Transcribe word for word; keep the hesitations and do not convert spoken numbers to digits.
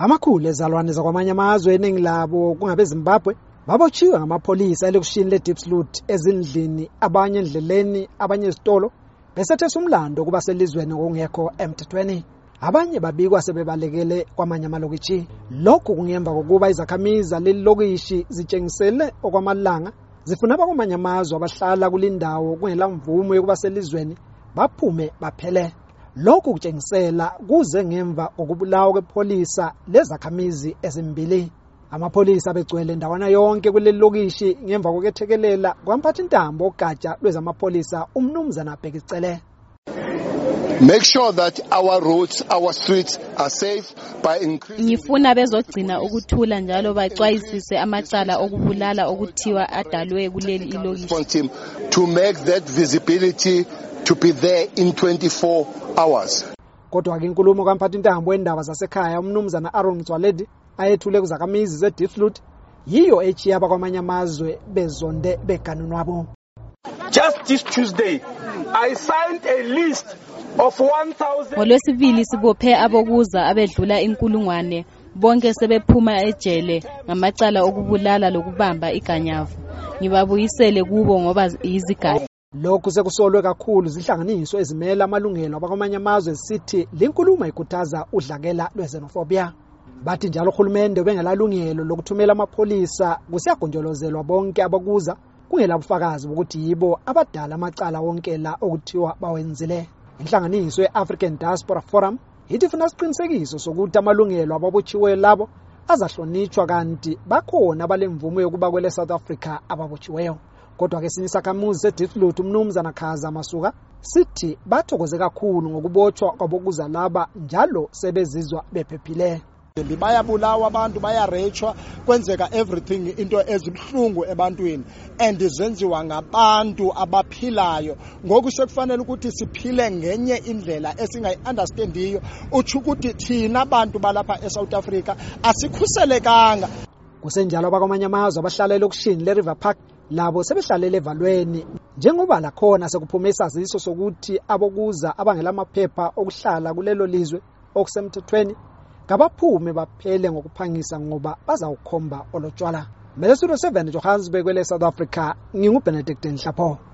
Amakhulu ezalwane zakwamanye amazwe eningi labo kungabe Zimbabwe babotshiwe ngamapholisa elekushini leDiepsloot ezindlini, abanye endleleni, abanye ezitolo besethesa umlando kuba selizweni ngokungekho emthethweni. Abanye babikwa sebebalekele kwamanye amalokitshi. Lokhu kungemva kokuba izakhamizi lelilokishi zitshengisele okwamalanga zifuna abakwamanye amazwe abahlala kulindawo kungela mvumo yokuba selizweni baphume baphele. Lokhu kutshengisela kuze ngemva kokubulawa kwepolisa lezakhamizi ezimbili. Amapholisa begcwele ndawana yonke kuleli lokishi ngemva kokuthekelela kwamphathi intambo ogatsha lwezamapolisa umnumzana Bhekicele. Make sure that our roads, our streets are safe by increasing. Ngifuna bezogcina ukuthula njalo baxwayisise amacala okubulala okuthiwa adalwe kuleli ilokishi. To make that visibility to be there in twenty-four hours. Kodwa ke inkulumo kamphathi intambo wendaba zasekhaya umnumzana Aaron Mtswaledi ayethule kuzakhamizi zeDiepsloot yiyo echiya abakwamanye amazwe bezonde beganunwabo. Just this Tuesday I signed a list of one thousand. Ngolwesibili sibophe abokuza abedlula inkulungwane bonke sebephuma ejele ngamacala okubulala lokubamba iganyavu. Ngibabuyisele kubo ngoba izigaba. Lokhu sekusolwe kakhulu zihlanganiso ezimela amalungelo abakwamanye amazwe zisithi linkulumo ikhuthaza udlakela lwexenophobia. Bathi njalo uhulumende ubengelalungelo lokuthumela amapholisa kusiyagonjolozelwa bonke abakuza kungela bufakazi bokuthi yibo abadala amacala wonke la okuthiwa bawenzile. Inhlanganiso yeAfrican Diaspora Forum ithi ifuna isiqinisekiso sokuthi amalungelo ababotshiweyo labo azahlonitshwa kanti bakhona abalemvumo yokuba kwele South Africa ababotshiweyo. Kodwa ke sinye isakhamuzi seDiepsloot umnumzana Khaza Masuka sithi bathokoze kakhulu ngokubotshwa kwabokuza laba njalo sebezizwa bephephile. Bayabulawa abantu, bayarechwa, kwenzeka everything into ezibhlungu ebantwini and zenziwa ngabantu abaphilayo. Ngoku sekufanele ukuthi siphile ngenye indlela esingayi-understandiyo uthi ukuthi thina abantu balapha eSouth Africa asikhuselekanga. Kusenjalo abakwamanye amazwe abahlala elokushini leRiver Park labo sebehlalele evalweni njengoba la khona sekuphume isaziso sokuthi abokuza abangelamaphepha okuhlala kulelo lizwe okusemthethweni kabaphume baphele ngokuphangisa ngoba bazawukhomba olotshwala. Mele Studio seven Johannesburg kwele South Africa, nginguBenedict Nhlapho.